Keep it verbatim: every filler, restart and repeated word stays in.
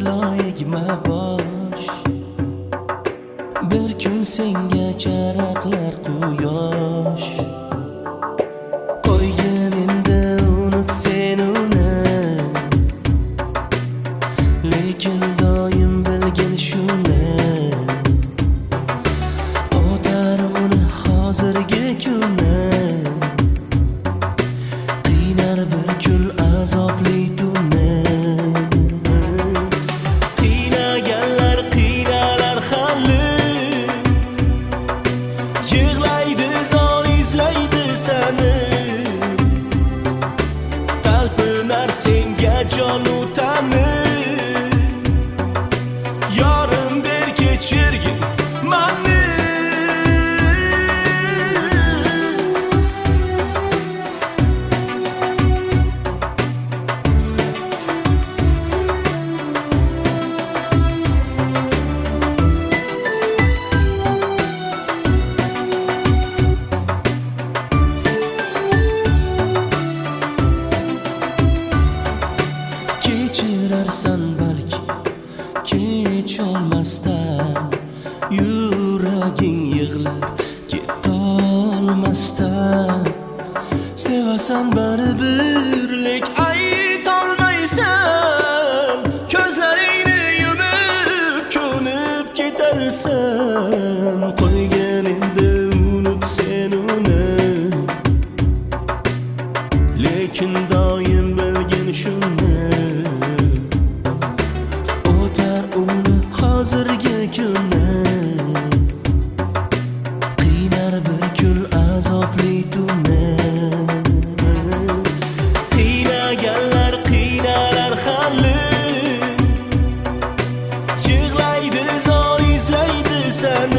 loyig'ma bosh. Bir kun senga charaqlar quyosh. Qo'ygin endi unut sen uni, lekin doim bilgin shuni, o'tar uni hozirgi kuni. Qiynar bir kun azobli tunni. Qiynaganlar qiynalar hali, yig'laydi zor izlaydi seni. Talpinar senga jonu tani, yorim der kechirgin mani. Kechirarsan balki kecholmasdan, yuraging yig'lar ketolmasdan. Sevasan baribir lek aytolmaysan, ko'zlaringni yumib ko'nib ketarsan. Qo'ygin endi unut sen uni, lekin doim bilgin shuni, o'tar uni hozirgi kuni. Qiynar bir kun azobli tunni. Qiynaganlar qiynalar hali, yig'laydi zor izlaydi seni.